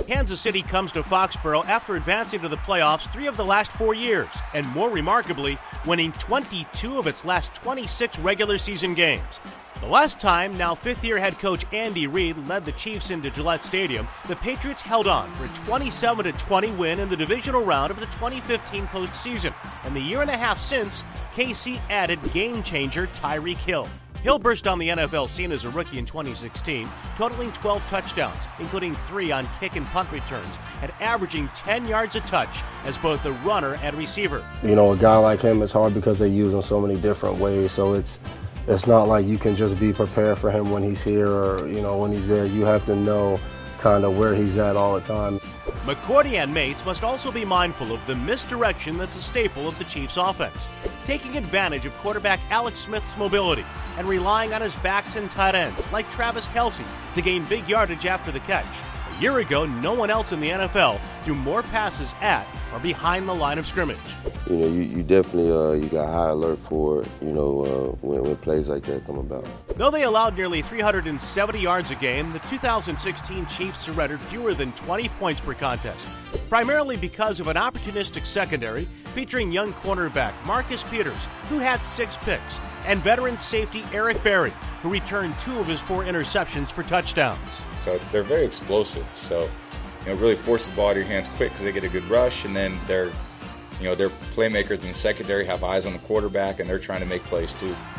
Kansas City comes to Foxborough after advancing to the playoffs 3 of the last 4 years, and more remarkably, winning 22 of its last 26 regular season games. The last time, now fifth-year head coach Andy Reid led the Chiefs into Gillette Stadium, the Patriots held on for a 27-20 win in the divisional round of the 2015 postseason. And the year and a half since, KC added game-changer Tyreek Hill. Hill burst on the NFL scene as a rookie in 2016, totaling 12 touchdowns, including 3 on kick and punt returns, and averaging 10 yards a touch as both a runner and receiver. You know, a guy like him is hard because they use him so many different ways, so it's not like you can just be prepared for him when he's here or, you know, when he's there. You have to know kind of where he's at all the time. McCourty and mates must also be mindful of the misdirection that's a staple of the Chiefs' offense, taking advantage of quarterback Alex Smith's mobility and relying on his backs and tight ends, like Travis Kelce, to gain big yardage after the catch. A year ago, no one else in the NFL threw more passes at or behind the line of scrimmage. You know, you definitely you got high alert for it, you know, when plays like that come about. Though they allowed nearly 370 yards a game, the 2016 Chiefs surrendered fewer than 20 points per contest, primarily because of an opportunistic secondary featuring young cornerback Marcus Peters, who had 6 picks, and veteran safety Eric Berry, who returned 2 of his 4 interceptions for touchdowns. So they're very explosive, so you know, really force the ball out of your hands quick because they get a good rush, and then their playmakers in the secondary have eyes on the quarterback, and they're trying to make plays too.